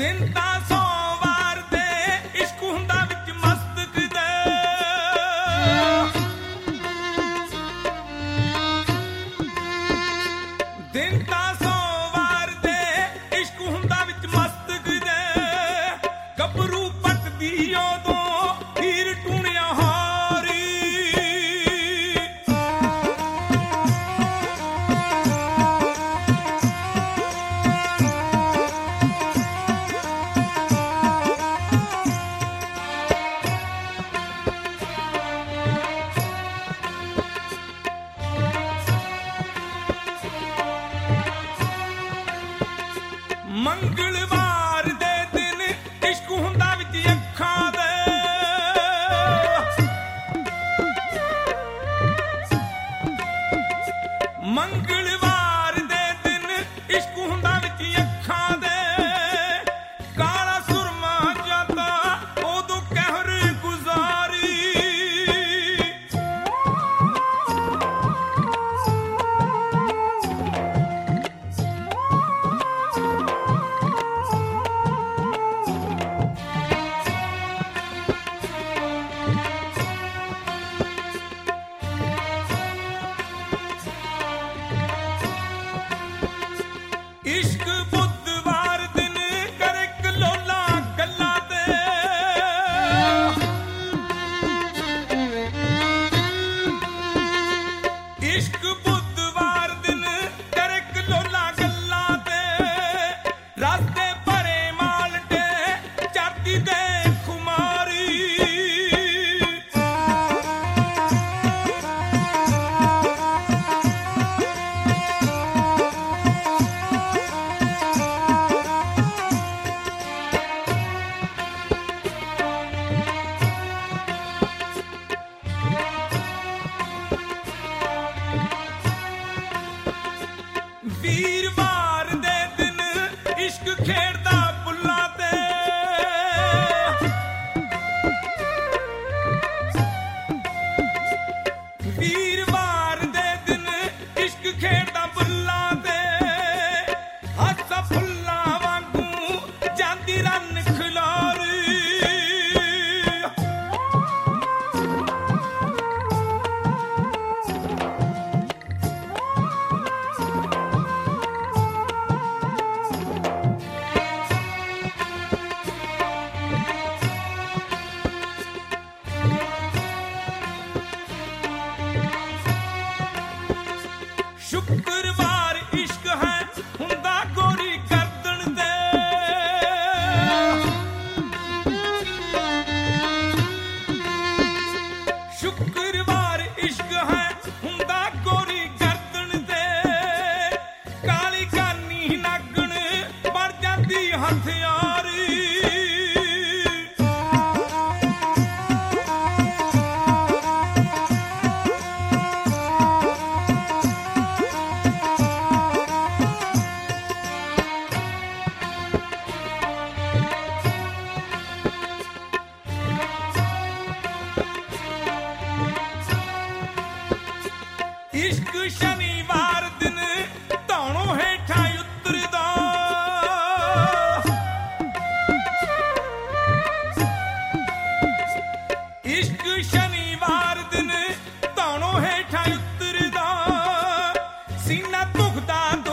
ਦਿਨ ਤਾਂ 100 ਵਾਰ ਦੇ ਇਸ਼ਕ ਹੁੰਦਾ ਵਿੱਚ ਮਸਤਕ ਦੇ। ਦਿਨ ਤਾਂ 100 ਵਾਰ ਦੇ ਇਸ਼ਕ ਹੁੰਦਾ ਵਿੱਚ ਮਸਤਕ ਦੇ। ਗੱਭਰੂ ਪੱਟਦੀ ਉਦੋਂ ਹੀਰ ਟੂਣਿਆ ਹਾਰੀ। ਮੰਗਲਵਾਰ ਦੇ ਦਿਨ ਇਸ਼ਕ ਹੁੰਦਾ ਵਿੱਚ ਅੱਖਾਂ ਦੇ। ਮੰਗਲਵਾਰ ਦੇ ਦਿਨ ਇਸ਼ਕ ਹੁੰਦਾ ਵਿੱਚ ਅੱਖਾਂ ਦੇ। ਕਾਲਾ ਸੁਰਮਾ ਜਾਂਦਾ ਉਦੋਂ ਕਹਿਰ ਗੁਜ਼ਾਰੀ। ਇਸ਼ਕ ਬੁੱਧਵਾਰ ਦਿਨ ਕਰੇ ਕਲੋਲਾ ਗੱਲਾਂ ਤੇ। ਇਸ਼ਕ ਬੁੱਧਵਾਰ ਦਿਨ ਕਰੇ ਕਲੋਲਾ ਗੱਲਾਂ ਤੇ। ਰਸਤੇ ਭਰੇ ਮਾਲਟੇ ਚਾਤੀ ਦੇ ਖੁਮਾਰੀ। ਵੀਰਵਾਰ ਦੇ ਦਿਨ ਇਸ਼ਕ ਖੇਡਦਾ ਬੁੱਲਾਂ ਤੇ। ਵੀਰਵਾਰ ਦੇ ਦਿਨ ਇਸ਼ਕ ਖੇਡਦਾ ਬੁੱਲਾਂ ਤੇ। ਹੱਸ ਫੁੱਲਾਂ ਵਾਂਗੂ ਜਾਂਦੀ ਰੰਨ ਖਿਲਾਰੀ। ਸ਼ੁੱਕਰਵਾਰ ਇਸ਼ਕ ਹੈ ਹੁੰਦਾ ਗੋਰੀ ਗਰਦਨ ਤੇ। ਸ਼ੁੱਕਰਵਾਰ ਇਸ਼ਕ ਹੈ ਹੁੰਦਾ ਗੋਰੀ ਗਰਦਨ ਤੇ। ਕਾਲੀ ਕਾਨੀ ਨਾਗਣ ਬਣ ਜਾਂਦੀ ਹਥਿਆਰੀ। ਇਸ਼ਕ ਸ਼ਨੀਵਾਰ ਦਿਨ ਧੌਣੋਂ ਹੇਠਾਂ ਉਤਰਦਾ। ਇਸ਼ਕ ਸ਼ਨੀਵਾਰ ਦਿਨ ਧੌਣੋਂ ਹੇਠਾਂ ਉਤਰਦਾ। ਸੀਨਾ ਦੁਖਦਾ